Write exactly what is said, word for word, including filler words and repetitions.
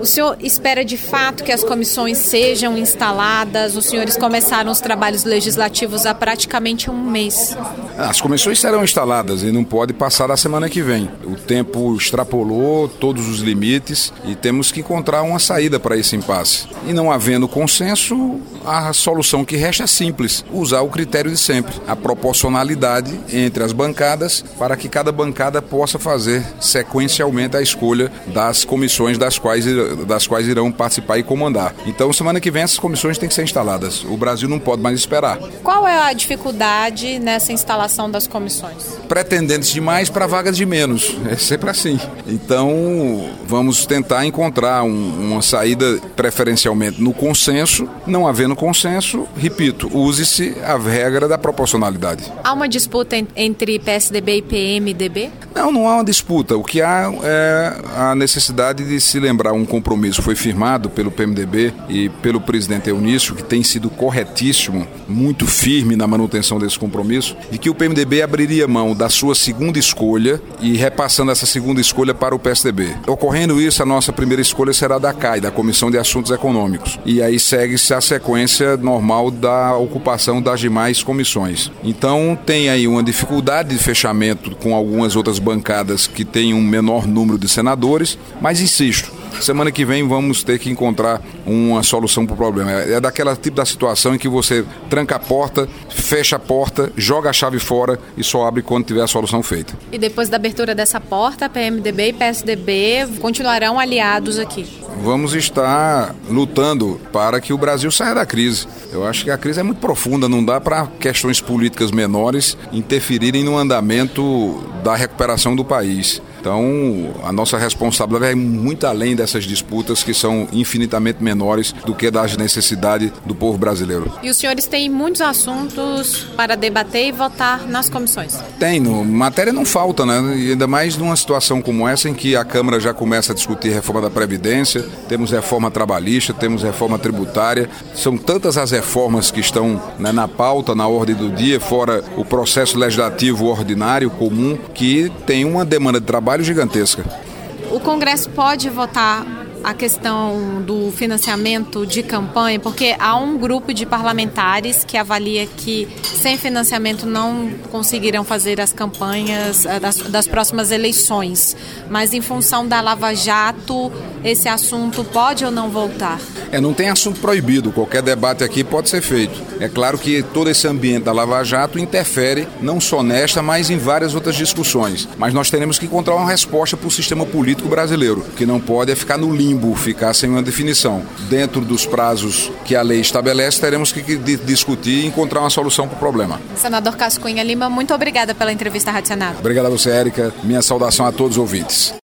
O senhor espera de fato que as comissões sejam instaladas? Os senhores começaram os trabalhos legislativos há praticamente um mês. As comissões serão instaladas e não pode passar da semana que vem. O tempo extrapolou todos os limites e temos que encontrar uma saída para esse impasse. E não havendo consenso, a solução que resta é simples: usar o critério de sempre, a proporcionalidade entre as bancadas, para que cada bancada possa fazer sequencialmente a escolha das comissões das quais, das quais irão participar e comandar. Então, semana que vem essas comissões têm que ser instaladas. O Brasil não pode mais esperar. Qual é a dificuldade nessa instalação das comissões? Pretendentes de mais para vagas de menos. É sempre assim. Então, vamos tentar encontrar um, uma saída preferencialmente no consenso. Não havendo consenso, repito, use-se a regra da proporcionalidade. Há uma disputa entre P S D B e P M D B? Não, não há uma disputa. O que há é a necessidade de se lembrar um compromisso que foi firmado pelo P M D B e pelo presidente Eunício, que tem sido corretíssimo, muito firme na manutenção desse compromisso, de que o P M D B abriria mão da sua segunda escolha e repassando essa segunda escolha para o P S D B. Ocorrendo isso, a nossa primeira escolha será da C A I, da Comissão de Assuntos Econômicos. E aí segue-se a sequência normal da ocupação das demais comissões. Então tem aí uma dificuldade de fechamento com algumas outras bancadas que têm um menor número de senadores, mas insisto, semana que vem vamos ter que encontrar uma solução para o problema. É daquela tipo da situação em que você tranca a porta, fecha a porta, joga a chave fora e só abre quando tiver a solução feita. E depois da abertura dessa porta, P M D B e P S D B continuarão aliados aqui? Vamos estar lutando para que o Brasil saia da crise. Eu acho que a crise é muito profunda, não dá para questões políticas menores interferirem no andamento da recuperação do país. Então, a nossa responsabilidade é muito além dessas disputas que são infinitamente menores do que das necessidades do povo brasileiro. E os senhores têm muitos assuntos para debater e votar nas comissões? Tem, no, matéria não falta, né? E ainda mais numa situação como essa em que a Câmara já começa a discutir reforma da Previdência, temos reforma trabalhista, temos reforma tributária, são tantas as reformas que estão, né, na pauta, na ordem do dia, fora o processo legislativo ordinário, comum, que tem uma demanda de trabalho gigantesca. O Congresso pode votar a questão do financiamento de campanha, porque há um grupo de parlamentares que avalia que sem financiamento não conseguirão fazer as campanhas das, das próximas eleições. Mas em função da Lava Jato, esse assunto pode ou não voltar? É, não tem assunto proibido, qualquer debate aqui pode ser feito. É claro que todo esse ambiente da Lava Jato interfere não só nesta, mas em várias outras discussões. Mas nós teremos que encontrar uma resposta para o sistema político brasileiro, que não pode é ficar no limbo, ficar sem uma definição. Dentro dos prazos que a lei estabelece, teremos que discutir e encontrar uma solução para o problema. Senador Cássio Cunha Lima, muito obrigada pela entrevista à Rádio Senado. Obrigado a você, Érica. Minha saudação a todos os ouvintes.